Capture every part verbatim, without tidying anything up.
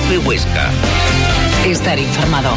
COPE Huesca. Estar informado.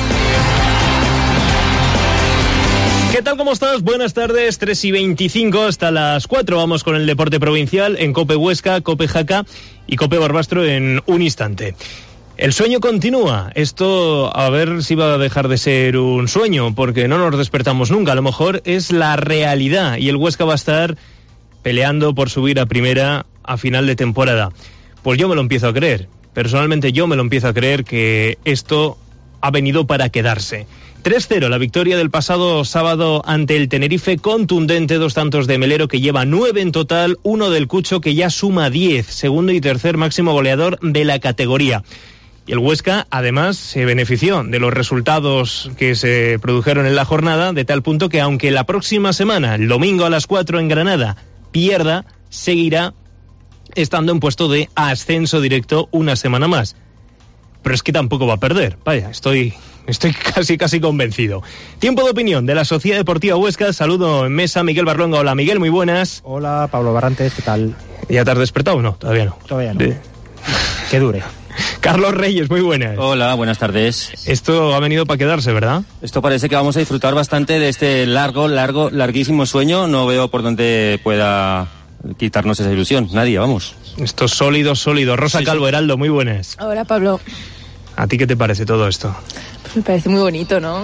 ¿Qué tal? ¿Cómo estás? Buenas tardes, tres y veinticinco hasta las cuatro. Vamos con el deporte provincial en COPE Huesca, COPE Jaca y COPE Barbastro en un instante. El sueño continúa. Esto a ver si va a dejar de ser un sueño, porque no nos despertamos nunca. A lo mejor es la realidad y el Huesca va a estar peleando por subir a primera a final de temporada. Pues yo me lo empiezo a creer. Personalmente yo me lo empiezo a creer que esto ha venido para quedarse. tres cero, la victoria del pasado sábado ante el Tenerife, contundente, dos tantos de Melero que lleva nueve en total, uno del Cucho que ya suma diez, segundo y tercer máximo goleador de la categoría. Y el Huesca, además, se benefició de los resultados que se produjeron en la jornada, de tal punto que aunque la próxima semana, el domingo a las cuatro en Granada, pierda, seguirá estando en puesto de ascenso directo una semana más. Pero es que tampoco va a perder. Vaya, estoy, estoy casi, casi convencido. Tiempo de opinión de la Sociedad Deportiva Huesca. Saludo en mesa Miguel Barlonga. Hola, Miguel, muy buenas. Hola, Pablo Barrantes, ¿qué tal? ¿Ya te has despertado o no? Todavía no. Todavía no. De... Que dure. Carlos Reyes, muy buenas. Hola, buenas tardes. Esto ha venido para quedarse, ¿verdad? Esto parece que vamos a disfrutar bastante de este largo, largo, larguísimo sueño. No veo por dónde pueda quitarnos esa ilusión. Nadie, vamos. Esto es sólido, sólido. Rosa sí, Calvo, sí. Heraldo, muy buenas. Hola, Pablo. ¿A ti qué te parece todo esto? Pues me parece muy bonito, ¿no?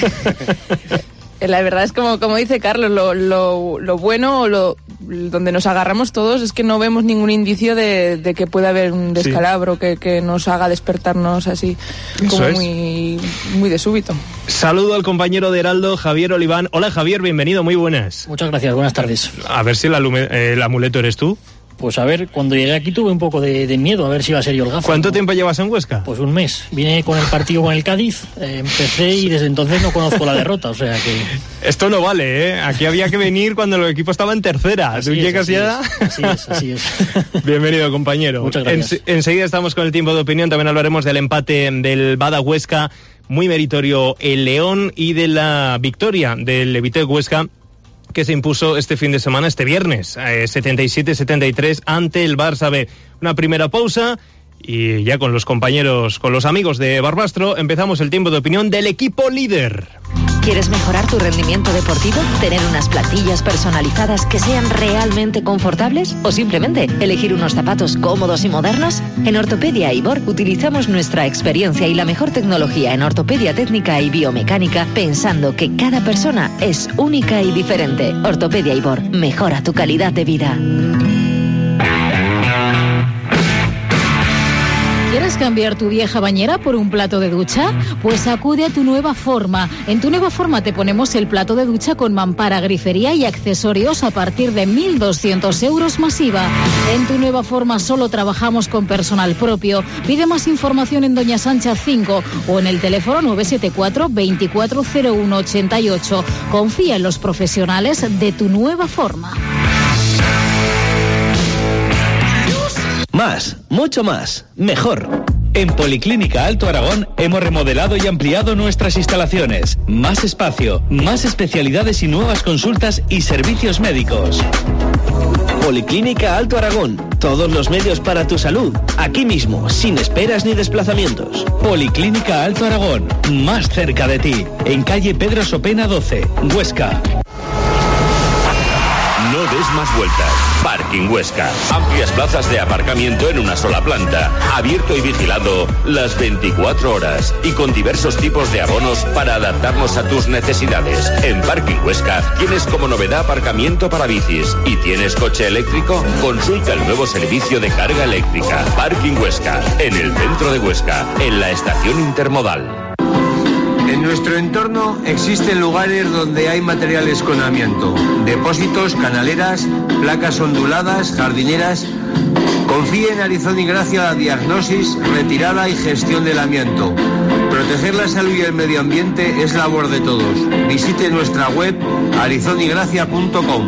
Eh, la verdad es como, como dice Carlos, lo, lo, lo bueno o lo, donde nos agarramos todos es que no vemos ningún indicio de, de que pueda haber un descalabro, sí. que, que nos haga despertarnos así como Eso es. muy, muy de súbito. Saludo al compañero de Heraldo, Javier Oliván. Hola, Javier, bienvenido, muy buenas. Muchas gracias, buenas tardes. A ver si el, alume, eh, el amuleto eres tú. Pues a ver, cuando llegué aquí tuve un poco de, de miedo a ver si iba a ser yo el gafo. ¿Cuánto ¿no? tiempo llevas en Huesca? Pues un mes. Vine con el partido con el Cádiz, eh, empecé y desde entonces no conozco la derrota, o sea que... Esto no vale, ¿eh? Aquí había que venir cuando el equipo estaba en tercera. Así ¿Tú es, llegas así ya? Es, así es, así es. Bienvenido, compañero. Muchas gracias. En, enseguida estamos con el tiempo de opinión, también hablaremos del empate del Bada Huesca, muy meritorio el León, y de la victoria del Levitec Huesca, que se impuso este fin de semana, este viernes, eh, setenta y siete setenta y tres ante el Barça B. Una primera pausa y ya con los compañeros, con los amigos de Barbastro, empezamos el tiempo de opinión del equipo líder. ¿Quieres mejorar tu rendimiento deportivo? ¿Tener unas plantillas personalizadas que sean realmente confortables? ¿O simplemente elegir unos zapatos cómodos y modernos? En Ortopedia Ibor utilizamos nuestra experiencia y la mejor tecnología en ortopedia técnica y biomecánica, pensando que cada persona es única y diferente. Ortopedia Ibor, mejora tu calidad de vida. ¿Quieres cambiar tu vieja bañera por un plato de ducha? Pues acude a Tu Nueva Forma. En Tu Nueva Forma te ponemos el plato de ducha con mampara, grifería y accesorios a partir de mil doscientos euros masiva. En Tu Nueva Forma solo trabajamos con personal propio. Pide más información en Doña Sancha cinco o en el teléfono nueve siete cuatro, veinticuatro cero uno ochenta y ocho. Confía en los profesionales de Tu Nueva Forma. Más, mucho más, mejor. En Policlínica Alto Aragón hemos remodelado y ampliado nuestras instalaciones. Más espacio, más especialidades y nuevas consultas y servicios médicos. Policlínica Alto Aragón. Todos los medios para tu salud. Aquí mismo, sin esperas ni desplazamientos. Policlínica Alto Aragón. Más cerca de ti. En calle Pedro Sopena doce, Huesca. No des más vueltas. Parking Huesca. Amplias plazas de aparcamiento en una sola planta. Abierto y vigilado las veinticuatro horas. Y con diversos tipos de abonos para adaptarnos a tus necesidades. En Parking Huesca tienes como novedad aparcamiento para bicis. ¿Y tienes coche eléctrico? Consulta el nuevo servicio de carga eléctrica. Parking Huesca. En el centro de Huesca. En la estación intermodal. En nuestro entorno existen lugares donde hay materiales con amianto, depósitos, canaleras, placas onduladas, jardineras. Confíe en Arizón y Gracia la diagnosis, retirada y gestión del amianto. Proteger la salud y el medio ambiente es labor de todos. Visite nuestra web arizón y gracia punto com.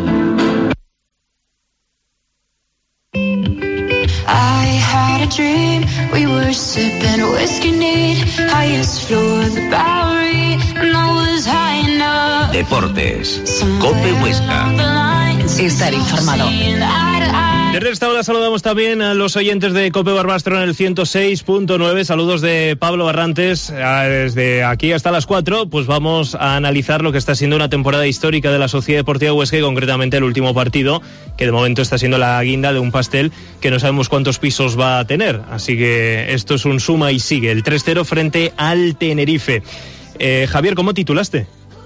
I had a dream, we were sipping whiskey neat, highest floor of the Bowery, and I was high enough. Deportes, COPE Huesca. Estar informado. Desde esta hora saludamos también a los oyentes de Cope Barbastro en el ciento seis punto nueve. Saludos de Pablo Barrantes. Desde aquí hasta las cuatro, pues vamos a analizar lo que está siendo una temporada histórica de la Sociedad Deportiva Huesca y concretamente el último partido, que de momento está siendo la guinda de un pastel que no sabemos cuántos pisos va a tener. Así que esto es un suma y sigue. El tres cero frente al Tenerife. Eh, Javier, ¿cómo titulaste?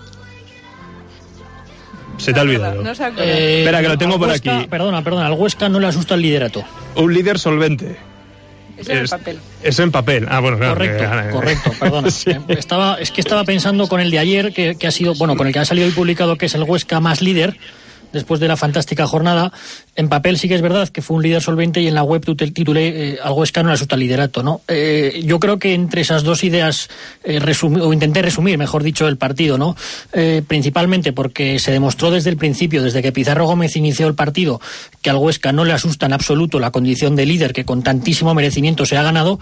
Se te ha olvidado. No se eh, Espera, que lo tengo por Huesca, aquí. Perdona, perdona, al Huesca no le asusta el liderato. Un líder solvente. Eso en papel. Eso en papel. Ah, bueno, claro. Correcto, que, correcto, perdona. Sí. Estaba, es que estaba pensando con el de ayer, que, que ha sido, bueno, con el que ha salido hoy publicado, que es el Huesca más líder, después de la fantástica jornada. En papel sí que es verdad que fue un líder solvente y en la web titulé eh, al Huesca no le asusta el liderato, ¿no? Eh, yo creo que entre esas dos ideas, eh, resumí, o intenté resumir, mejor dicho, el partido, ¿no? Eh, principalmente porque se demostró desde el principio, desde que Pizarro Gómez inició el partido, que al Huesca no le asusta en absoluto la condición de líder que con tantísimo merecimiento se ha ganado,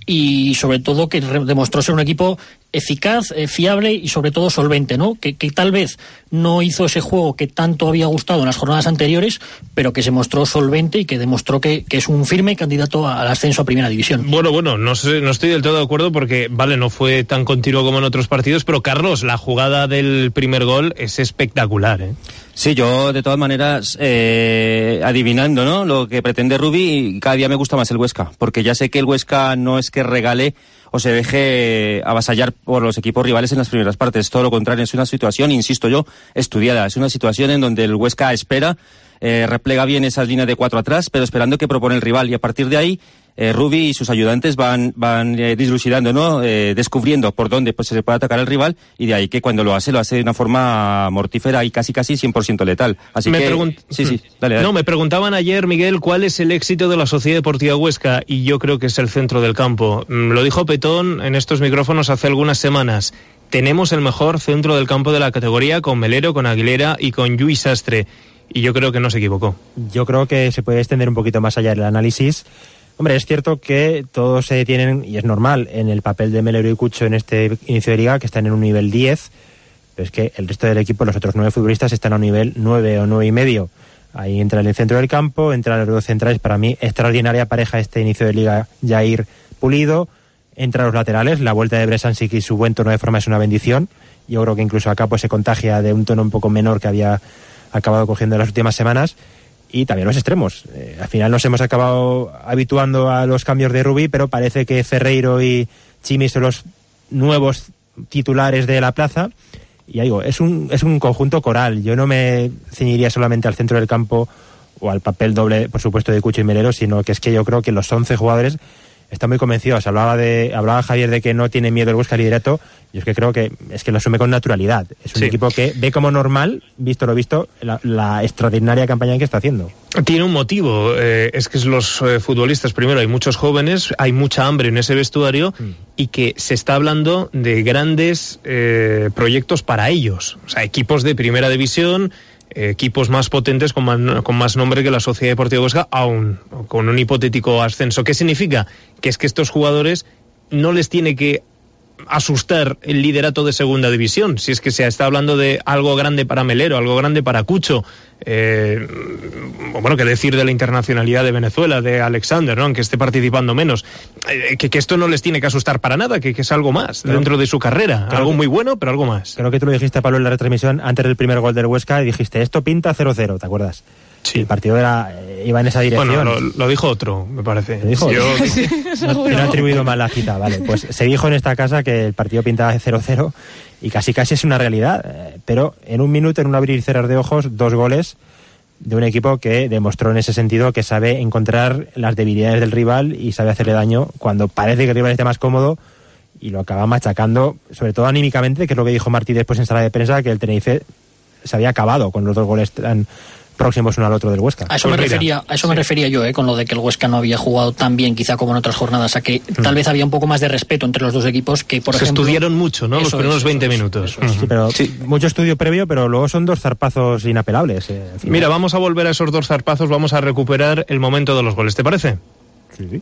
y sobre todo que demostró ser un equipo eficaz, eh, fiable y sobre todo solvente, ¿no? Que, que tal vez no hizo ese juego que tanto había gustado en las jornadas anteriores, pero que se mostró solvente y que demostró que, que es un firme candidato al ascenso a Primera División. Bueno, bueno, no sé, no estoy del todo de acuerdo porque, vale, no fue tan continuo como en otros partidos, pero Carlos, la jugada del primer gol es espectacular, ¿eh? Sí, yo de todas maneras, eh, adivinando, ¿no?, lo que pretende Rubi, cada día me gusta más el Huesca, porque ya sé que el Huesca no es que regale o se deje avasallar por los equipos rivales en las primeras partes, todo lo contrario, es una situación, insisto yo, estudiada, es una situación en donde el Huesca espera, eh, replega bien esas líneas de cuatro atrás, pero esperando que propone el rival, y a partir de ahí Eh, Rubi y sus ayudantes van van eh, dislucidando, ¿no? Eh, descubriendo por dónde pues se puede atacar al rival, y de ahí que cuando lo hace, lo hace de una forma mortífera y casi casi cien por ciento letal. Así me que... Pregunt... Sí, sí, dale, dale. No, me preguntaban ayer, Miguel, cuál es el éxito de la Sociedad Deportiva Huesca, y yo creo que es el centro del campo. Lo dijo Petón en estos micrófonos hace algunas semanas. Tenemos el mejor centro del campo de la categoría, con Melero, con Aguilera y con Lluís Sastre, y yo creo que no se equivocó. Yo creo que se puede extender un poquito más allá del análisis. Hombre, es cierto que todos se tienen, y es normal, en el papel de Melero y Cucho en este inicio de liga, que están en un nivel diez, pero es que el resto del equipo, los otros nueve futbolistas, están a un nivel nueve o nueve y medio. Ahí entra el centro del campo, entran los dos centrales, para mí extraordinaria pareja este inicio de liga, Jair Pulido, entran los laterales, la vuelta de Bresansik y su buen tono de forma es una bendición. Yo creo que incluso acá pues se contagia de un tono un poco menor que había acabado cogiendo en las últimas semanas. Y también los extremos. Eh, al final nos hemos acabado habituando a los cambios de Rubi, pero parece que Ferreiro y Chimi son los nuevos titulares de la plaza. Y ya digo, es un, es un conjunto coral. Yo no me ceñiría solamente al centro del campo o al papel doble, por supuesto, de Cucho y Melero, sino que es que yo creo que los once jugadores están muy convencidos. Hablaba de hablaba Javier de que no tiene miedo el Huesca al liderato. Yo es que creo que es que lo asume con naturalidad. Es un sí. equipo que ve como normal, visto lo visto, la, la extraordinaria campaña que está haciendo. Tiene un motivo, eh, es que los eh, futbolistas, primero, hay muchos jóvenes, hay mucha hambre en ese vestuario, mm. y que se está hablando de grandes eh, proyectos para ellos. O sea, equipos de primera división, eh, equipos más potentes con más, con más nombre que la Sociedad Deportiva Huesca, aún con un hipotético ascenso. ¿Qué significa? Que es que estos jugadores no les tiene que asustar el liderato de segunda división, si es que se está hablando de algo grande para Melero, algo grande para Cucho, eh, bueno, que decir de la internacionalidad de Venezuela, de Alexander, ¿no?, aunque esté participando menos, eh, que, que esto no les tiene que asustar para nada, que, que es algo más creo, dentro de su carrera, algo que, muy bueno, pero algo más. Creo que tú lo dijiste, Pablo, en la retransmisión antes del primer gol del Huesca, y dijiste, esto pinta cero cero, ¿te acuerdas? Sí. El partido era, iba en esa dirección. Bueno, lo, lo dijo otro, me parece. ¿Lo dijo? Yo... sí, no, no ha atribuido mal la cita, vale. Pues se dijo en esta casa que el partido pintaba cero cero y casi casi es una realidad. Pero en un minuto, en un abrir y cerrar de ojos, dos goles de un equipo que demostró en ese sentido que sabe encontrar las debilidades del rival y sabe hacerle daño cuando parece que el rival esté más cómodo, y lo acaba machacando, sobre todo anímicamente, que es lo que dijo Martí después en sala de prensa, que el Tenerife se había acabado con los dos goles tan próximos uno al otro del Huesca. A eso pues me mira, refería, a eso sí. me refería yo, eh, con lo de que el Huesca no había jugado tan bien, quizá como en otras jornadas, a que mm. tal vez había un poco más de respeto entre los dos equipos, que por Se ejemplo... estudiaron mucho, ¿no?, los primeros es, veinte es, minutos. Es, sí, pero sí. mucho estudio previo, pero luego son dos zarpazos inapelables. Eh, Mira, vamos a volver a esos dos zarpazos, vamos a recuperar el momento de los goles, ¿te parece? Sí, sí.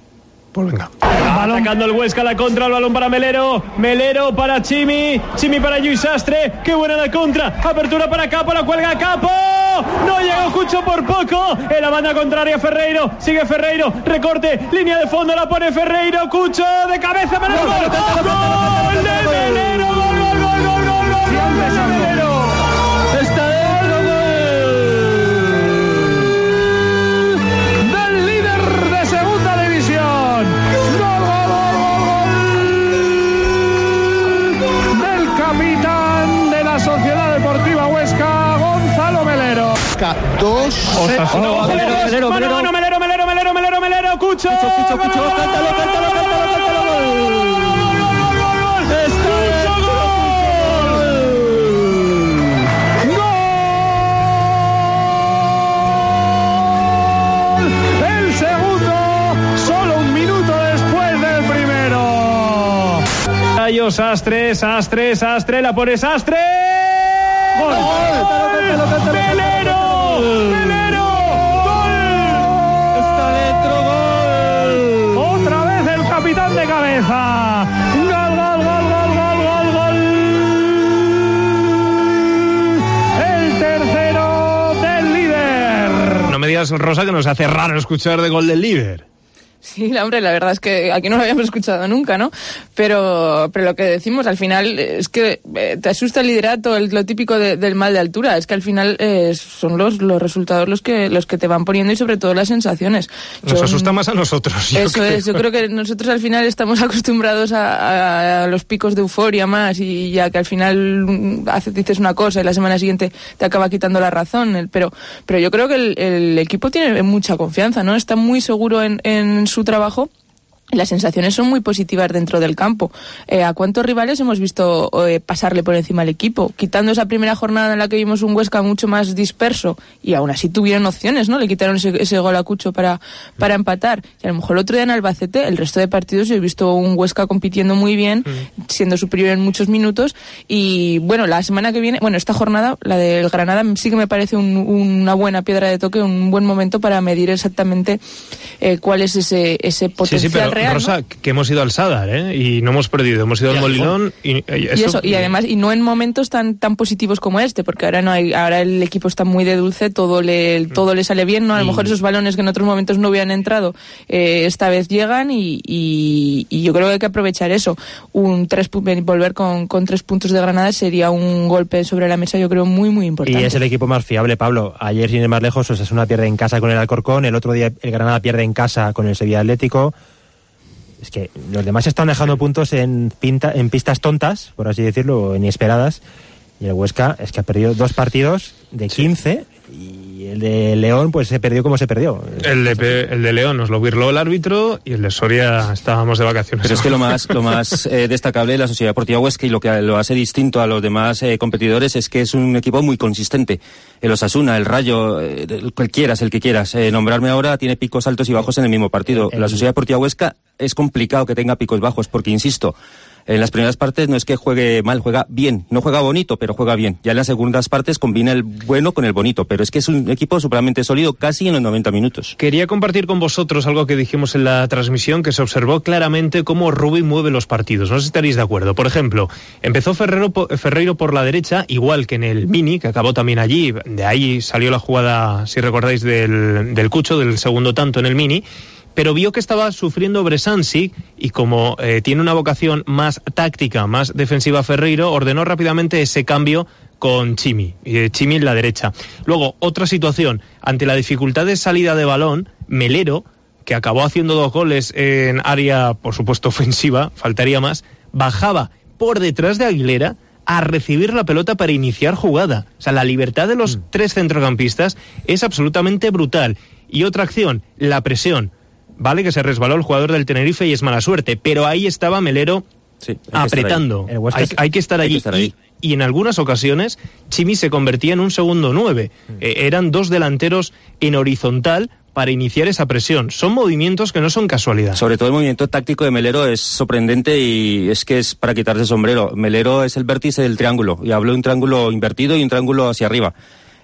Pues venga. Atacando el Huesca, la contra, el balón para Melero. Melero para Chimi. Chimi para Lluís Sastre. Qué buena la contra. Apertura para Capo, la cuelga Capo. No llegó Cucho por poco. En la banda contraria Ferreiro. Sigue Ferreiro. Recorte. Línea de fondo, la pone Ferreiro. Cucho de cabeza. Melero. ¡Gol de Melero! ¡Gol, gol, gol, gol, gol, gol! Melero. Está dentro del líder de segunda división. Gol, gol, gol, gol, gol del capitán de la Sociedad Deportiva Huesca, Gonzalo Melero. Dos. Melero, Melero, Melero, Melero, Melero, Melero, Melero, Melero, Cucho. Cucho, Cucho, Cucho, cántalo, cántalo, cántalo, cántalo, gol. Sastre, Sastre, Sastre, la pone Sastre. ¡Gol! ¡Gol! ¡Melero! ¡Melero! ¡Gol! ¡Está dentro! ¡Gol! Otra vez el capitán de cabeza. ¡Gol, gol, gol, gol, gol, gol, gol! El tercero del líder. No me digas, Rosa, que nos hace raro escuchar de gol del líder. Sí, hombre, la verdad es que aquí no lo habíamos escuchado nunca, ¿no? Pero, pero lo que decimos al final es que eh, te asusta el liderato, el, lo típico de, del mal de altura. Es que al final eh, son los, los resultados los que, los que te van poniendo y sobre todo las sensaciones. Nos Yo, asusta más a nosotros. Eso creo. es, yo creo que nosotros al final estamos acostumbrados a, a, a los picos de euforia más y ya que al final hace, dices una cosa y la semana siguiente te acaba quitando la razón. Pero, pero yo creo que el, el equipo tiene mucha confianza, ¿no? Está muy seguro en, en su trabajo. Las sensaciones son muy positivas dentro del campo. Eh, ¿A cuántos rivales hemos visto eh, pasarle por encima al equipo? Quitando esa primera jornada en la que vimos un Huesca mucho más disperso y aún así tuvieron opciones, ¿no? Le quitaron ese, ese gol a Cucho para, para empatar. Y a lo mejor el otro día en Albacete, el resto de partidos yo he visto un Huesca compitiendo muy bien, mm. siendo superior en muchos minutos. Y bueno, la semana que viene, bueno, esta jornada, la del Granada, sí que me parece un, una buena piedra de toque, un buen momento para medir exactamente eh, cuál es ese, ese potencial. Sí, sí, pero... Real, Rosa, ¿no? Que hemos ido al Sadar, ¿eh? Y no hemos perdido, hemos ido al Molinón y, y, eso... y eso, y además, y no en momentos tan tan positivos como este, porque ahora no hay, ahora el equipo está muy de dulce, todo le todo le sale bien, ¿no? A lo mejor esos balones que en otros momentos no hubieran entrado, eh, esta vez llegan y, y, y yo creo que hay que aprovechar eso. Un tres volver con, con tres puntos de Granada sería un golpe sobre la mesa, yo creo, muy muy importante. Y es el equipo más fiable, Pablo. Ayer, sin ir más lejos, Osasuna pierde en casa con el Alcorcón, el otro día el Granada pierde en casa con el Sevilla Atlético. Es que los demás están dejando puntos en pinta, en pistas tontas, por así decirlo, inesperadas. Y el Huesca es que ha perdido dos partidos de quince y el de León pues se perdió como se perdió. El de, el de León nos lo birló el árbitro y el de Soria estábamos de vacaciones. Pero es que lo más lo más eh, destacable de la Sociedad Deportiva Huesca y lo que lo hace distinto a los demás eh, competidores es que es un equipo muy consistente. El Osasuna, el Rayo, eh, el que quieras, el que quieras. Eh, nombrarme ahora tiene picos altos y bajos en el mismo partido. La Sociedad Deportiva Huesca es complicado que tenga picos bajos porque, insisto, en las primeras partes no es que juegue mal, juega bien. No juega bonito, pero juega bien. Ya en las segundas partes combina el bueno con el bonito, pero es que es un equipo supremamente sólido casi en los noventa minutos. Quería compartir con vosotros algo que dijimos en la transmisión, que se observó claramente cómo Rubí mueve los partidos. No sé si estaréis de acuerdo. Por ejemplo, empezó Ferrero, Ferreiro por la derecha, igual que en el Mini, que acabó también allí. De ahí salió la jugada, si recordáis, del, del Cucho, del segundo tanto en el Mini. Pero vio que estaba sufriendo Bresansic y como eh, tiene una vocación más táctica, más defensiva Ferreiro, ordenó rápidamente ese cambio con Chimi, eh, Chimi en la derecha. Luego, otra situación, ante la dificultad de salida de balón, Melero, que acabó haciendo dos goles en área, por supuesto, ofensiva, faltaría más, bajaba por detrás de Aguilera a recibir la pelota para iniciar jugada. O sea, la libertad de los mm. tres centrocampistas es absolutamente brutal. Y otra acción, la presión. Vale que se resbaló el jugador del Tenerife y es mala suerte, pero ahí estaba Melero sí, hay apretando. Hay, hay que estar allí. Que y, y en algunas ocasiones Chimi se convertía en un segundo nueve. Mm. Eh, eran dos delanteros en horizontal para iniciar esa presión. Son movimientos que no son casualidad. Sobre todo el movimiento táctico de Melero es sorprendente y es que es para quitarse el sombrero. Melero es el vértice del triángulo y habló de un triángulo invertido y un triángulo hacia arriba.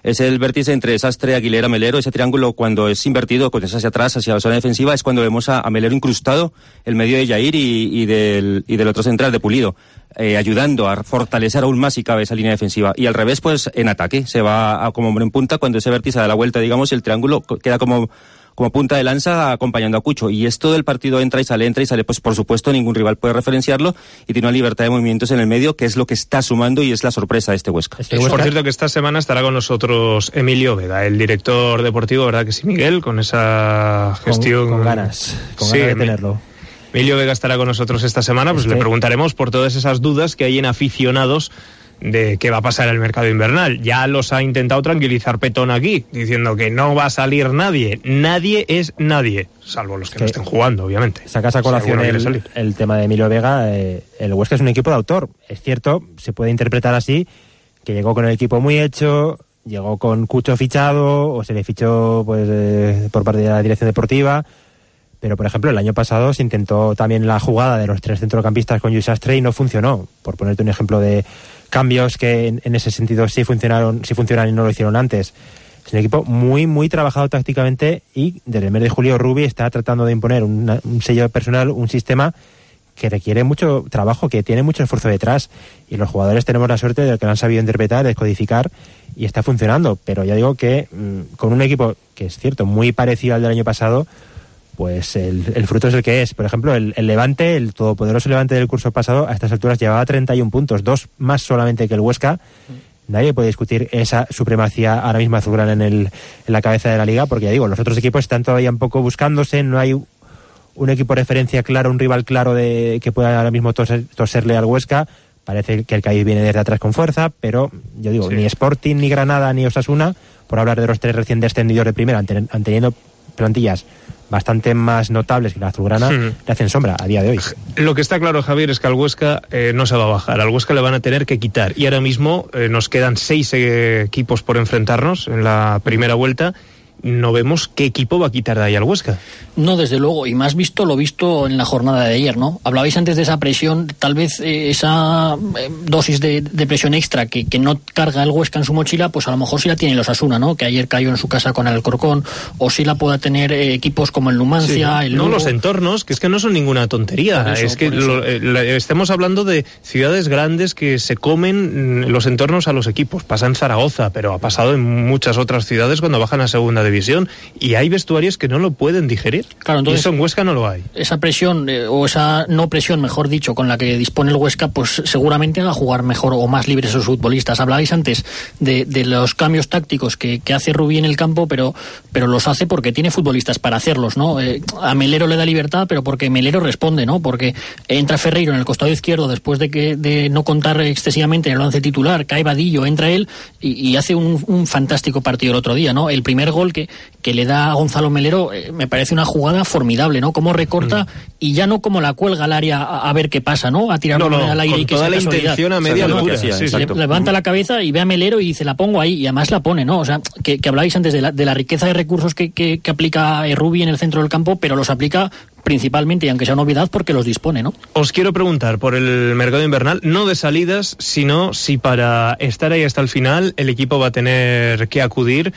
Es el vértice entre Sastre, Aguilera, Melero. Ese triángulo, cuando es invertido, cuando es hacia atrás, hacia la zona defensiva, es cuando vemos a, a Melero incrustado, el medio de Jair y, y, del, y del otro central, de Pulido, eh, ayudando a fortalecer aún más, si cabe, esa línea defensiva. Y al revés, pues en ataque, se va a, como hombre en punta, cuando ese vértice da la vuelta, digamos, el triángulo queda como... como punta de lanza acompañando a Cucho, y esto del partido entra y sale, entra y sale, pues por supuesto ningún rival puede referenciarlo, y tiene una libertad de movimientos en el medio, que es lo que está sumando y es la sorpresa de este Huesca. Este Huesca... Por cierto, que esta semana estará con nosotros Emilio Vega, el director deportivo, ¿verdad que sí, Miguel? Con esa gestión... Con, con ganas, con sí, ganas de tenerlo. Emilio Vega estará con nosotros esta semana, pues es le que... preguntaremos por todas esas dudas que hay en aficionados de qué va a pasar en el mercado invernal. Ya los ha intentado tranquilizar Petón aquí, diciendo que no va a salir nadie. Nadie es nadie, salvo los que, que no estén jugando, obviamente. Sacas a colación el, el tema de Emilio Vega. Eh, el Huesca es un equipo de autor. Es cierto, se puede interpretar así, que llegó con el equipo muy hecho, llegó con Cucho fichado, o se le fichó pues eh, por parte de la dirección deportiva. Pero, por ejemplo, el año pasado se intentó también la jugada de los tres centrocampistas con Lluís Sastre y no funcionó. Por ponerte un ejemplo de cambios que en, en ese sentido sí funcionaron, sí funcionan y no lo hicieron antes. Es un equipo muy, muy trabajado tácticamente, y desde el mes de julio Rubi está tratando de imponer una, un sello personal, un sistema que requiere mucho trabajo, que tiene mucho esfuerzo detrás, y los jugadores tenemos la suerte de que lo han sabido interpretar, descodificar, y está funcionando. Pero ya digo que mmm, con un equipo que es cierto, muy parecido al del año pasado, pues el, el fruto es el que es. Por ejemplo, el, el Levante, el todopoderoso Levante del curso pasado, a estas alturas llevaba treinta y un puntos, dos más solamente que el Huesca. Nadie puede discutir esa supremacía ahora mismo azulgrana en, el, en la cabeza de la liga, porque ya digo, los otros equipos están todavía un poco buscándose, no hay un equipo de referencia claro, un rival claro de que pueda ahora mismo toser, toserle al Huesca. Parece que el Cádiz viene desde atrás con fuerza, pero yo digo, sí. Ni Sporting, ni Granada, ni Osasuna, por hablar de los tres recién descendidos de primera, han teniendo plantillas bastante más notables que la azulgrana, hmm. le hacen sombra a día de hoy. Lo que está claro, Javier, es que al Huesca eh, no se va a bajar, al Huesca le van a tener que quitar, y ahora mismo eh, nos quedan seis eh, equipos por enfrentarnos en la primera vuelta. No vemos qué equipo va a quitar de ahí al Huesca. No, desde luego, y más visto lo visto en la jornada de ayer, ¿no? Hablabais antes de esa presión, tal vez eh, esa eh, dosis de, de presión extra que, que no carga el Huesca en su mochila, pues a lo mejor sí la tiene el Osasuna, ¿no? Que ayer cayó en su casa con el Alcorcón, o sí la pueda tener eh, equipos como el Numancia, sí, el Lugo. No, los entornos, que es que no son ninguna tontería, eso, es que lo, eh, la, estamos hablando de ciudades grandes que se comen los entornos a los equipos. Pasa en Zaragoza, pero ha pasado en muchas otras ciudades cuando bajan a segunda división, y hay vestuarios que no lo pueden digerir. Claro, entonces, y eso en Huesca no lo hay. Esa presión, eh, o esa no presión, mejor dicho, con la que dispone el Huesca, pues seguramente haga jugar mejor o más libres a sus futbolistas. Hablabais antes de, de los cambios tácticos que, que hace Rubí en el campo, pero, pero los hace porque tiene futbolistas para hacerlos, ¿no? Eh, a Melero le da libertad, pero porque Melero responde, ¿no? Porque entra Ferreiro en el costado izquierdo después de que de no contar excesivamente en el once titular, cae Vadillo, entra él y, y hace un, un fantástico partido el otro día, ¿no? El primer gol que que le da a Gonzalo Melero, eh, me parece una jugada formidable, ¿no? Cómo recorta mm. y ya no como la cuelga al área a, a ver qué pasa, ¿no? A tirar no, no, al aire con y que toda la intención a media altura. Sí, sí, le, levanta la cabeza y ve a Melero y dice, la pongo ahí, y además la pone, ¿no? O sea, que, que habláis antes de la, de la riqueza de recursos que, que, que aplica Rubí en el centro del campo, pero los aplica principalmente, y aunque sea novedad, porque los dispone, ¿no? Os quiero preguntar por el mercado invernal, no de salidas, sino si para estar ahí hasta el final el equipo va a tener que acudir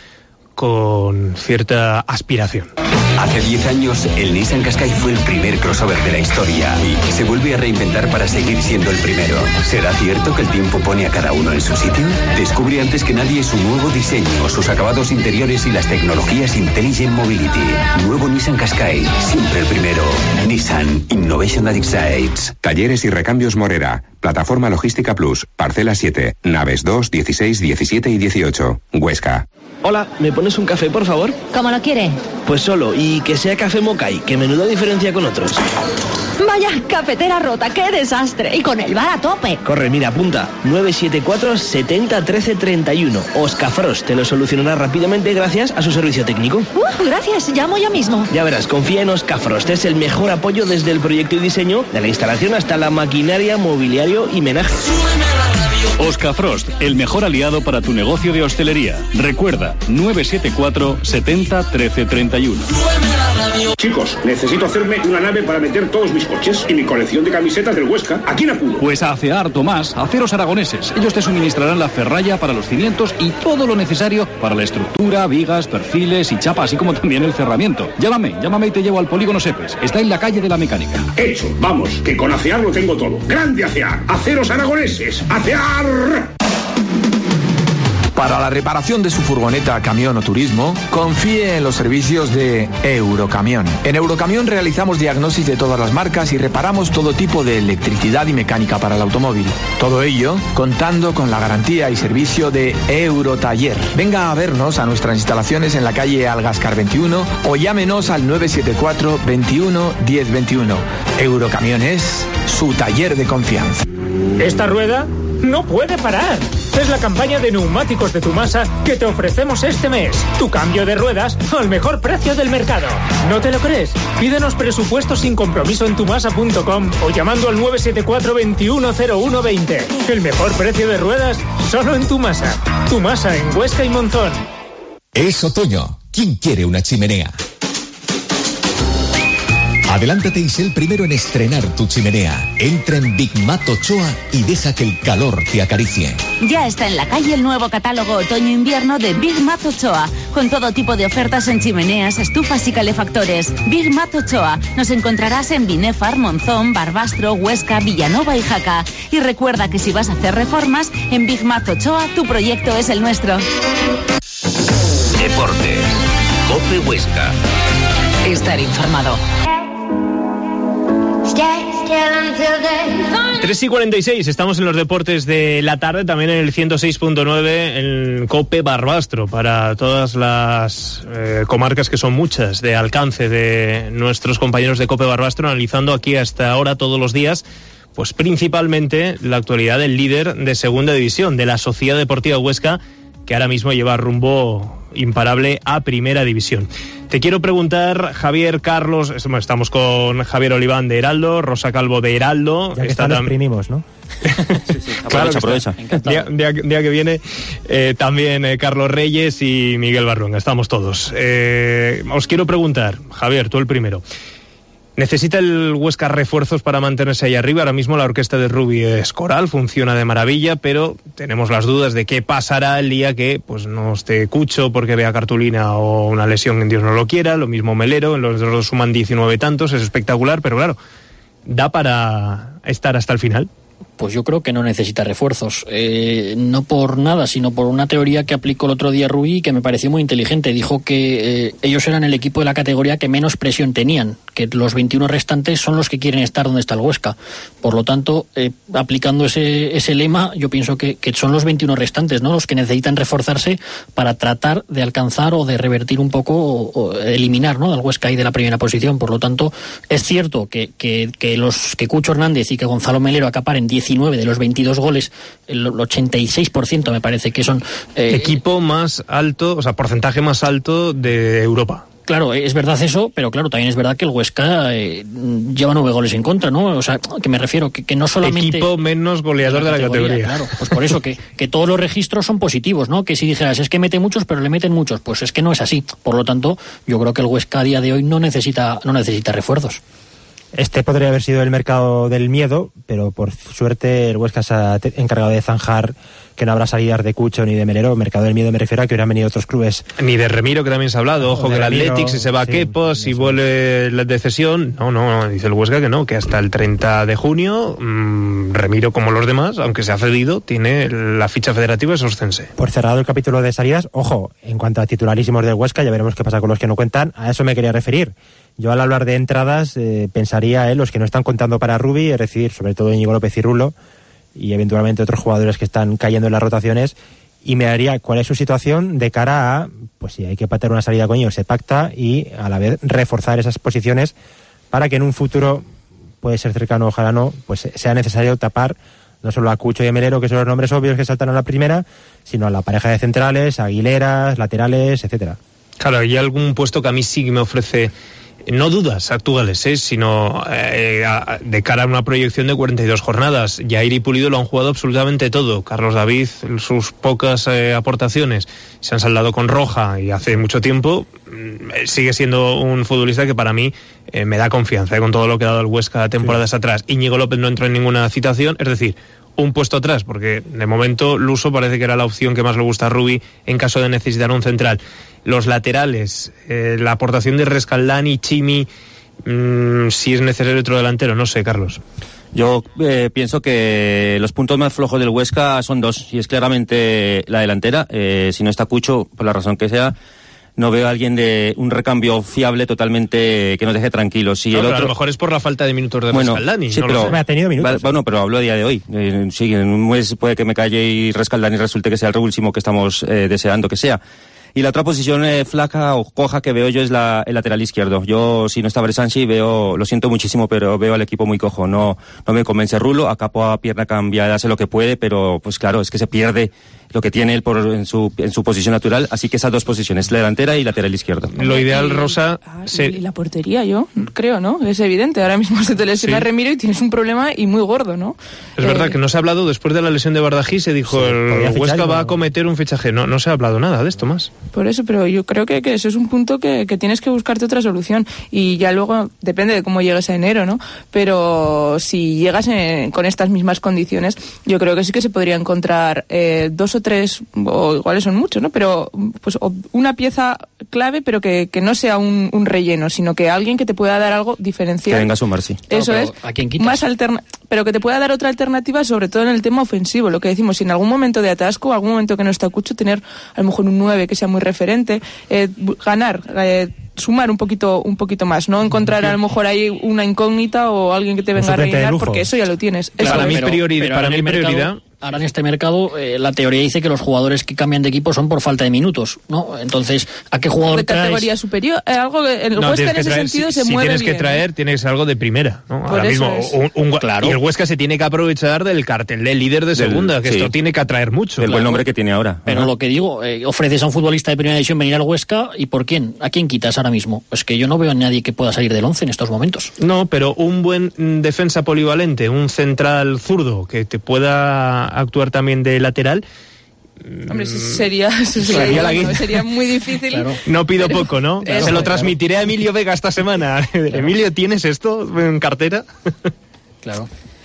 con cierta aspiración. Hace diez años, el Nissan Qashqai fue el primer crossover de la historia y se vuelve a reinventar para seguir siendo el primero. ¿Será cierto que el tiempo pone a cada uno en su sitio? Descubre antes que nadie su nuevo diseño, sus acabados interiores y las tecnologías Intelligent Mobility. Nuevo Nissan Qashqai, siempre el primero. Nissan Innovation that excites. Talleres y recambios Morera. Plataforma Logística Plus. Parcela siete. Naves dos, dieciséis, diecisiete y dieciocho. Huesca. Hola, ¿me pones un café, por favor? ¿Cómo lo quiere? Pues solo, y que sea café Mokai, que menuda diferencia con otros. Vaya, cafetera rota, qué desastre. Y con el bar a tope. Corre, mira, apunta. nueve siete cuatro, setenta, trece, treinta y uno. Oscafrost te lo solucionará rápidamente gracias a su servicio técnico. Uh, gracias, llamo yo mismo. Ya verás, confía en Oscafrost. Es el mejor apoyo desde el proyecto y diseño, de la instalación hasta la maquinaria, mobiliario y menaje. Oscafrost, el mejor aliado para tu negocio de hostelería. Recuerda, nueve siete cuatro, setenta, trece, treinta y uno. Chicos, necesito hacerme una nave para meter todos mis coches y mi colección de camisetas del Huesca. ¿A quién acudo? Pues a Acear Tomás, Aceros Aragoneses. Ellos te suministrarán la ferralla para los cimientos y todo lo necesario para la estructura, vigas, perfiles y chapa, así como también el cerramiento. Llámame, llámame y te llevo al Polígono Sepes. Está en la calle de la Mecánica. Hecho, vamos, que con Acear lo tengo todo. ¡Grande Acear! ¡Aceros Aragoneses! ¡Acear! Para la reparación de su furgoneta, camión o turismo, confíe en los servicios de Eurocamión. En Eurocamión realizamos diagnosis de todas las marcas y reparamos todo tipo de electricidad y mecánica para el automóvil. Todo ello contando con la garantía y servicio de Eurotaller. Venga a vernos a nuestras instalaciones en la calle Algascar veintiuno o llámenos al nueve siete cuatro, veintiuno, diez veintiuno. Eurocamión es su taller de confianza. Esta rueda no puede parar. Es la campaña de neumáticos de Tumasa que te ofrecemos este mes. Tu cambio de ruedas al mejor precio del mercado. ¿No te lo crees? Pídenos presupuestos sin compromiso en tumasa punto com o llamando al nueve siete cuatro, veintiuno, cero uno, veinte. El mejor precio de ruedas solo en Tumasa. Tumasa en Huesca y Monzón. Es otoño. ¿Quién quiere una chimenea? Adelántate y sé el primero en estrenar tu chimenea. Entra en Big Mat Ochoa y deja que el calor te acaricie. Ya está en la calle el nuevo catálogo otoño-invierno de Big Mat Ochoa, con todo tipo de ofertas en chimeneas, estufas y calefactores. Big Mat Ochoa. Nos encontrarás en Binefar, Monzón, Barbastro, Huesca, Villanova y Jaca. Y recuerda que si vas a hacer reformas, en Big Mat Ochoa tu proyecto es el nuestro. Deportes. COPE Huesca. Estar informado. tres y cuarenta y seis, estamos en los deportes de la tarde, también en el ciento seis punto nueve, en COPE Barbastro, para todas las eh, comarcas, que son muchas, de alcance de nuestros compañeros de COPE Barbastro, analizando aquí hasta ahora todos los días, pues principalmente la actualidad del líder de segunda división, de la Sociedad Deportiva Huesca, que ahora mismo lleva rumbo imparable a primera división. Te quiero preguntar, Javier, Carlos, estamos con Javier Oliván de Heraldo, Rosa Calvo de Heraldo. Ya que está, nos exprimimos, ¿no? Sí, sí, claro, aprovecha. Día, día, día que viene eh, también eh, Carlos Reyes y Miguel Barruenga, estamos todos. Eh, os quiero preguntar, Javier, tú el primero. ¿Necesita el Huesca refuerzos para mantenerse ahí arriba? Ahora mismo la orquesta de Rubi es coral, funciona de maravilla, pero tenemos las dudas de qué pasará el día que pues no esté Cucho porque vea cartulina o una lesión en Dios no lo quiera. Lo mismo Melero, los dos suman diecinueve tantos, es espectacular, pero claro, ¿da para estar hasta el final? Pues yo creo que no necesita refuerzos, eh, no por nada, sino por una teoría que aplicó el otro día Rubí y que me pareció muy inteligente. Dijo que eh, ellos eran el equipo de la categoría que menos presión tenían, que los veintiuno restantes son los que quieren estar donde está el Huesca. Por lo tanto, eh, aplicando ese, ese lema, yo pienso que, que son los veintiuno restantes, ¿no?, los que necesitan reforzarse para tratar de alcanzar o de revertir un poco o, o eliminar, ¿no?, al Huesca ahí de la primera posición. Por lo tanto, es cierto que, que, que los que Cucho Hernández y que Gonzalo Melero acaparen diecinueve de los veintidós goles, el ochenta y seis por ciento me parece que son... Eh, equipo más alto, o sea, porcentaje más alto de Europa. Claro, es verdad eso, pero claro, también es verdad que el Huesca eh, lleva nueve goles en contra, ¿no? O sea, que me refiero que, que no solamente... Equipo menos goleador de la categoría. De la categoría. Claro, pues por eso que, que todos los registros son positivos, ¿no? Que si dijeras, es que mete muchos, pero le meten muchos, pues es que no es así. Por lo tanto, yo creo que el Huesca a día de hoy no necesita, no necesita refuerzos. Este podría haber sido el mercado del miedo, pero por suerte el Huesca se ha encargado de zanjar que no habrá salidas de Cucho ni de Melero. Mercado del miedo me refiero a que hubieran venido otros clubes. Ni de Remiro, que también se ha hablado. Ojo, que el Athletic, si se va a sí, Quepos, si vuelve la de cesión. No, no, dice el Huesca que no, que hasta el treinta de junio, mmm, Remiro, como los demás, aunque se ha cedido, tiene la ficha federativa de Soscense. Por cerrado el capítulo de salidas, ojo, en cuanto a titularísimos del Huesca, ya veremos qué pasa con los que no cuentan. A eso me quería referir. Yo al hablar de entradas eh, pensaría en eh, los que no están contando para Rubi, es decir, sobre todo Íñigo López y Rulo, y eventualmente otros jugadores que están cayendo en las rotaciones, y me haría cuál es su situación de cara a, pues si hay que patear una salida con ellos, se pacta, y a la vez reforzar esas posiciones para que en un futuro, puede ser cercano, ojalá no, pues sea necesario tapar no solo a Cucho y a Melero, que son los nombres obvios que saltan a la primera, sino a la pareja de centrales, aguileras, laterales, etcétera. Claro, hay algún puesto que a mí sí me ofrece no dudas actuales, ¿eh? sino eh, de cara a una proyección de cuarenta y dos jornadas. Yair y Pulido lo han jugado absolutamente todo. Carlos David, sus pocas eh, aportaciones se han saldado con roja y hace mucho tiempo. Eh, sigue siendo un futbolista que para mí eh, me da confianza eh, con todo lo que ha dado el Huesca temporadas sí. atrás. Íñigo López no entró en ninguna citación, es decir, un puesto atrás, porque de momento Luso parece que era la opción que más le gusta a Rubi en caso de necesitar un central. Los laterales, eh, la aportación de Rescaldani, Chimi, mmm, si es necesario otro delantero, no sé, Carlos. Yo eh, pienso que los puntos más flojos del Huesca son dos, y es claramente la delantera. Eh, si no está Cucho, por la razón que sea, no veo a alguien de un recambio fiable totalmente que nos deje tranquilos. Si no, el pero otro... a lo mejor es por la falta de minutos de bueno, Rescaldani. Sí, no pero... lo sé. ha tenido minutos. Va, bueno, pero hablo a día de hoy. Eh, sí, en un mes puede que me calle y Rescaldani resulte que sea el último que estamos eh, deseando que sea. Y la otra posición eh, flaca o coja que veo yo es la, el lateral izquierdo. Yo, si no está Bresanchi, veo, lo siento muchísimo, pero veo al equipo muy cojo. No, no me convence Rulo, a capo a pierna cambiada hace lo que puede, pero pues claro, es que se pierde lo que tiene él por, en, su, en su posición natural. Así que esas dos posiciones, la delantera y lateral izquierdo. Lo ideal, Rosa... Ah, se... Y la portería, yo creo, ¿no? Es evidente. Ahora mismo se te lesiona sí. Remiro y tienes un problema y muy gordo, ¿no? Es eh... verdad que no se ha hablado, después de la lesión de Bardají, se dijo, sí, el Huesca va a cometer un fichaje. No, no se ha hablado nada de esto más. Por eso, pero yo creo que, que eso es un punto que, que tienes que buscarte otra solución. Y ya luego, depende de cómo llegues a enero, ¿no? Pero si llegas en, con estas mismas condiciones, yo creo que sí que se podría encontrar eh, dos o tres... o iguales son muchos, ¿no? Pero pues una pieza clave, pero que, que no sea un, un relleno, sino que alguien que te pueda dar algo diferencial. Que venga a sumar, sí. Eso claro, es. ¿a quién quitas? Más alterna pero que te pueda dar otra alternativa, sobre todo en el tema ofensivo. Lo que decimos, si en algún momento de atasco, algún momento que no está Cucho, tener a lo mejor un nueve que sea muy referente, eh, ganar, eh, sumar un poquito un poquito más, no encontrar a lo mejor ahí una incógnita o alguien que te venga a rellenar, porque eso ya lo tienes. Claro, eso para es. mí prioridad, pero para mí prioridad. Ahora en este mercado eh, la teoría dice que los jugadores que cambian de equipo son por falta de minutos, ¿no? Entonces, ¿a qué jugador de traes? Categoría superior, eh, algo que el no, Huesca en ese traer, sentido si, se si mueve tienes bien, que traer, ¿eh? tienes que ser algo de primera, ¿no? Por Ahora mismo es. un, un, claro. y el Huesca se tiene que aprovechar del cartel de líder de segunda, del, que sí. esto tiene que atraer mucho. El claro. buen nombre que tiene ahora. Pero Ajá. lo que digo, eh, ofreces a un futbolista de primera división venir al Huesca, ¿y por quién? ¿A quién quitas ahora mismo? Es que yo no veo a nadie que pueda salir del once en estos momentos. No, pero un buen defensa polivalente, un central zurdo que te pueda actuar también de lateral. Hombre, sería, eso sería, sería, bueno, la sería muy difícil. Claro. No pido pero, poco, ¿no? Eso, Se lo transmitiré a Emilio Vega esta semana. Claro. Emilio, ¿tienes esto en cartera? Claro.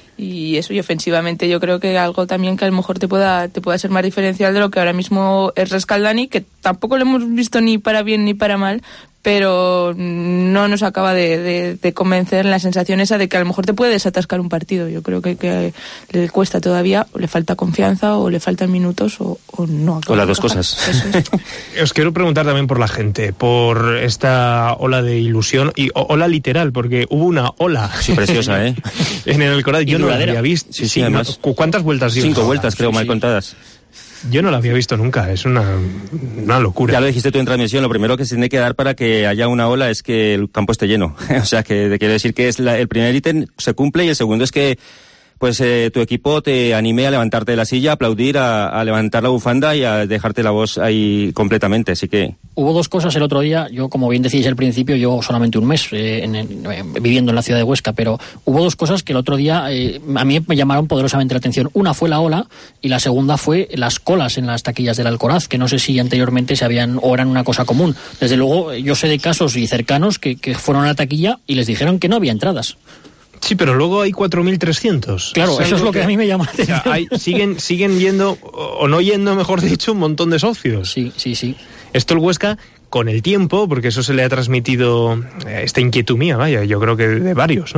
Y eso, y ofensivamente yo creo que algo también que a lo mejor te pueda te pueda ser más diferencial de lo que ahora mismo es Rescaldani, que tampoco lo hemos visto ni para bien ni para mal, pero no nos acaba de, de, de convencer la sensación esa de que a lo mejor te puede desatascar un partido. Yo creo que, que le cuesta todavía, o le falta confianza, o le faltan minutos, o, o no. O las dos cosas. Es. Os quiero preguntar también por la gente, por esta ola de ilusión, y ola literal, porque hubo una ola. Sí, preciosa, ¿eh? En el Alcoraz, yo no la había visto. Sí, sí, sí, además. ¿Cuántas vueltas dio? Cinco vueltas, creo, sí, mal sí. contadas. Yo no la había visto nunca, es una, una locura. Ya lo dijiste tú en transmisión, lo primero que se tiene que dar para que haya una ola es que el campo esté lleno. O sea, que quiere decir que es la, el primer ítem se cumple, y el segundo es que pues eh, tu equipo te anime a levantarte de la silla, a aplaudir, a, a levantar la bufanda y a dejarte la voz ahí completamente, así que... Hubo dos cosas el otro día, yo como bien decíais al principio, yo solamente un mes eh, en, en, eh, viviendo en la ciudad de Huesca, pero hubo dos cosas que el otro día eh, a mí me llamaron poderosamente la atención. Una fue la ola y la segunda fue las colas en las taquillas del Alcoraz, que no sé si anteriormente se habían o eran una cosa común. Desde luego yo sé de casos y cercanos que, que fueron a la taquilla y les dijeron que no había entradas. Sí, pero luego hay cuatro mil trescientos. Claro, eso es lo que, que a mí me llama la atención. O sea, hay, siguen, siguen yendo, o no yendo, mejor dicho, un montón de socios. Sí, sí, sí. Esto el Huesca, con el tiempo, porque eso se le ha transmitido, eh, esta inquietud mía, vaya, yo creo que de varios, ¿no?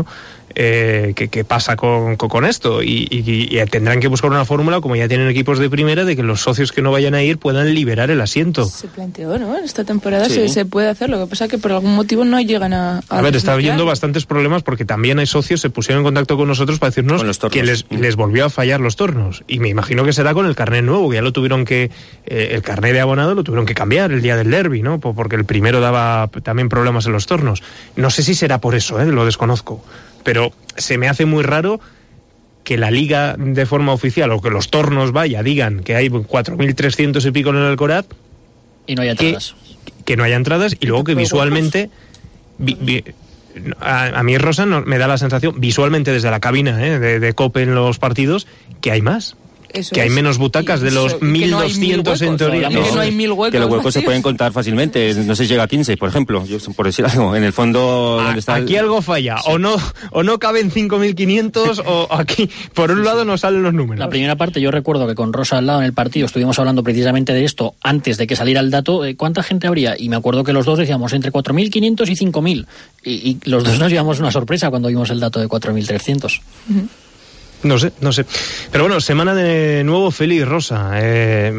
Eh, ¿qué, ¿Qué pasa con, con, con esto? Y, y, y tendrán que buscar una fórmula, como ya tienen equipos de primera, de que los socios que no vayan a ir puedan liberar el asiento. Se planteó, ¿no? En esta temporada sí. se, se puede hacer, lo que pasa es que por algún motivo no llegan a... A, a ver, está habiendo bastantes problemas porque también hay socios se pusieron en contacto con nosotros para decirnos que les, les volvió a fallar los tornos. Y me imagino que será con el carnet nuevo, que ya lo tuvieron que... Eh, el carnet de abonado lo tuvieron que cambiar el día del derbi, ¿no? Porque el primero daba también problemas en los tornos. No sé si será por eso, ¿eh? Lo desconozco. Pero se me hace muy raro que la liga de forma oficial, o que los tornos, vaya, digan que hay cuatro mil trescientos y pico en el Alcoraz y no haya entradas. Que, que no haya entradas, y luego que visualmente vi, vi, a, a mí Rosa no, me da la sensación, visualmente desde la cabina ¿eh? de, de COPE en los partidos, que hay más. Eso que hay es. menos butacas de los mil doscientos en teoría. No, que no hay mil huecos. Que los huecos se pueden contar fácilmente. No se llega a quince, por ejemplo. Yo, por decir algo, en el fondo... A, donde está aquí el... algo falla. Sí. O no o no caben cinco mil quinientos o aquí, por un lado, no salen los números. La primera parte, yo recuerdo que con Rosa al lado en el partido estuvimos hablando precisamente de esto antes de que saliera el dato. ¿Cuánta gente habría? Y me acuerdo que los dos decíamos entre cuatro mil quinientos y cinco mil. Y, y los dos nos llevamos una sorpresa cuando vimos el dato de cuatro mil trescientos. Uh-huh. No sé, no sé. Pero bueno, semana de nuevo feliz, Rosa. Eh,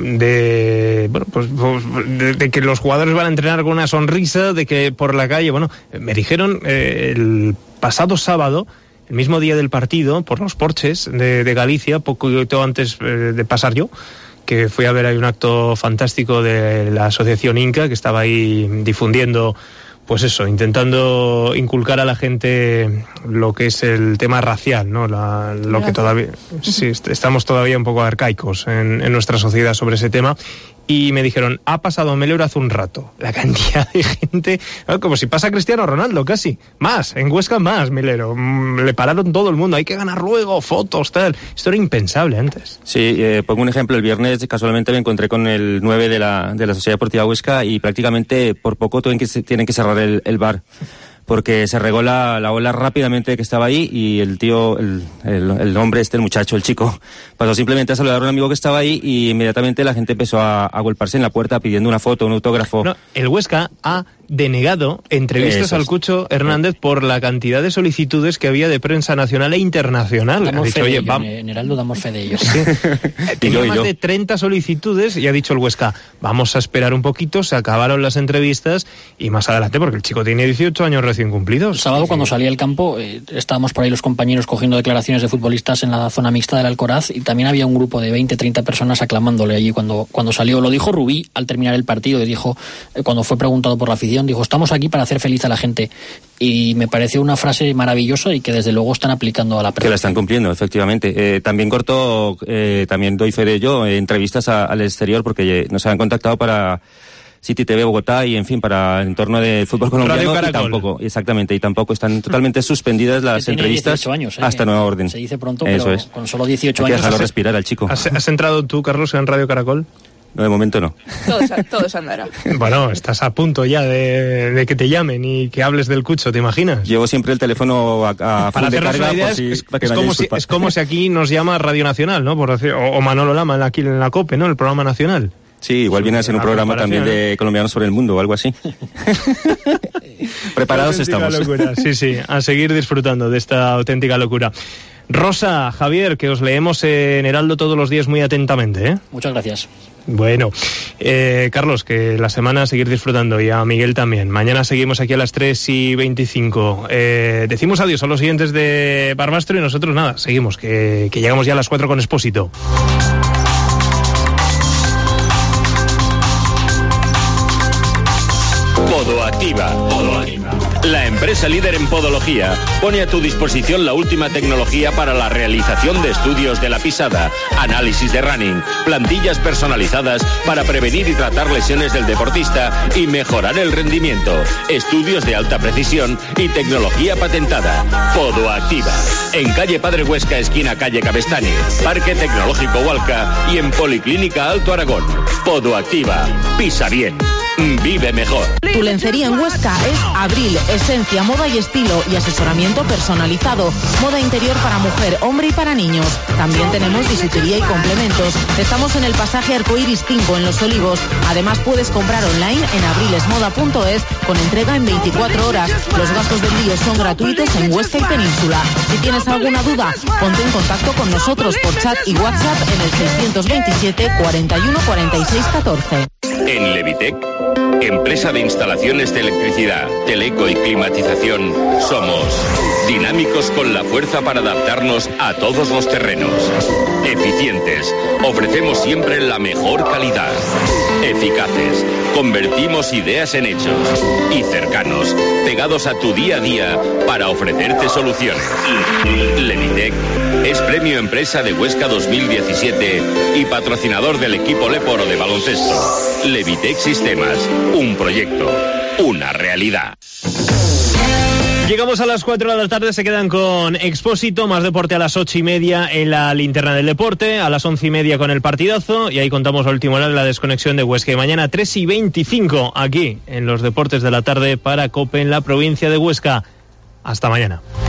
de, bueno, pues, pues de, de que los jugadores van a entrenar con una sonrisa, de que por la calle, bueno, me dijeron eh, el pasado sábado, el mismo día del partido, por los porches de, de Galicia, poco antes eh, de pasar yo, que fui a ver ahí un acto fantástico de la asociación Inca, que estaba ahí difundiendo, pues eso, intentando inculcar a la gente lo que es el tema racial, ¿no? La, lo que todavía, sí, estamos todavía un poco arcaicos en, en nuestra sociedad sobre ese tema. Y me dijeron, ha pasado Melero hace un rato. La cantidad de gente, ¿no? Como si pasa Cristiano Ronaldo, casi. Más, en Huesca más, Melero. Le pararon todo el mundo, hay que ganar luego, fotos, tal. Esto era impensable antes. Sí, eh, pongo un ejemplo. El viernes casualmente me encontré con el nueve de la, de la Sociedad Deportiva Huesca y prácticamente por poco tienen que, tienen que cerrar el, el bar. Porque se regó la, la ola rápidamente que estaba ahí y el tío, el, el, el hombre este, el muchacho, el chico, pasó simplemente a saludar a un amigo que estaba ahí y inmediatamente la gente empezó a, a golparse en la puerta pidiendo una foto, un autógrafo. No, el Huesca ha denegado entrevistas Eso al es. Cucho Hernández por la cantidad de solicitudes que había de prensa nacional e internacional. Damos Ha dicho, fe de oye, ello, vamos. en Heraldo damos fe de ellos. Sí. Tenía yo, más yo. de treinta solicitudes y ha dicho el Huesca, vamos a esperar un poquito, se acabaron las entrevistas y más adelante, porque el chico tiene dieciocho años recién cumplidos. El sábado, cuando salí al campo, eh, estábamos por ahí los compañeros cogiendo declaraciones de futbolistas en la zona mixta del Alcoraz y también había un grupo de veinte, treinta personas aclamándole allí cuando, cuando salió. Lo dijo Rubí al terminar el partido y dijo, eh, cuando fue preguntado por la afición, dijo, estamos aquí para hacer feliz a la gente. Y me pareció una frase maravillosa y que desde luego están aplicando a la Que perfección. la están cumpliendo, efectivamente. Eh, también cortó, eh, también doy fe de ello, eh, entrevistas a, al exterior porque eh, nos habían contactado para City T V Bogotá y en fin, para el entorno del fútbol colombiano. Radio y Caracol. tampoco, exactamente, y tampoco están totalmente suspendidas las Que tiene entrevistas dieciocho años, ¿eh? hasta nueva orden. Se dice pronto, Eso pero es. con solo dieciocho Hay que años. dejarlo hace- respirar al chico. ¿Has, has entrado tú, Carlos, en Radio Caracol? No, de momento no. Todo, se- todo se andará. Bueno, estás a punto ya de, de que te llamen y que hables del Cucho, ¿te imaginas? Llevo siempre el teléfono a, a Para full de hacernos carga una idea, por si, es, para que es no haya como si, disculpas. es como si aquí nos llama Radio Nacional, ¿no? Por decir, o, o Manolo Lama aquí en la COPE, ¿no? El programa nacional. Sí, igual viene a ser un Una programa comparación, también de ¿eh? colombianos sobre el mundo o algo así. Preparados Auténtica estamos. locura. Sí, sí, a seguir disfrutando de esta auténtica locura. Rosa, Javier, que os leemos en Heraldo todos los días muy atentamente, ¿eh? Muchas gracias. Bueno, eh, Carlos, que la semana a seguir disfrutando y a Miguel también. Mañana seguimos aquí a las tres y veinticinco. Eh, decimos adiós a los siguientes de Barbastro y nosotros nada, seguimos, que, que llegamos ya a las cuatro con Expósito. Podoactiva. Podoactiva. La empresa líder en podología pone a tu disposición la última tecnología para la realización de estudios de la pisada, análisis de running, plantillas personalizadas para prevenir y tratar lesiones del deportista y mejorar el rendimiento, estudios de alta precisión y tecnología patentada. Podoactiva. En calle Padre Huesca, esquina calle Cabestany, Parque Tecnológico Hualca y en Policlínica Alto Aragón. Podoactiva. Pisa bien. Vive mejor. Tu lencería en Huesca es Abril, esencia, moda y estilo y asesoramiento personalizado. Moda interior para mujer, hombre y para niños. También tenemos bisutería y complementos. Estamos en el pasaje Arcoiris cinco en Los Olivos. Además puedes comprar online en abrilesmoda punto es con entrega en veinticuatro horas. Los gastos de envío son gratuitos en Huesca y Península. Si tienes alguna duda, ponte en contacto con nosotros por chat y WhatsApp en el seiscientos veintisiete cuarenta y uno cuarenta y seis catorce. En Levitec, empresa de instalaciones de electricidad, teleco y climatización, somos dinámicos con la fuerza para adaptarnos a todos los terrenos. Eficientes, ofrecemos siempre la mejor calidad. Eficaces, convertimos ideas en hechos. Y cercanos, pegados a tu día a día para ofrecerte soluciones. Levitec es premio Empresa de Huesca dos mil diecisiete y patrocinador del equipo Leporo de baloncesto. Levitec Sistemas, un proyecto, una realidad. Llegamos a las cuatro de la tarde, se quedan con Expósito, más deporte a las ocho y media en la linterna del deporte, a las once y media con el partidazo, y ahí contamos a última hora la desconexión de Huesca. Y mañana tres y veinticinco aquí en los deportes de la tarde para COPE en la provincia de Huesca. Hasta mañana.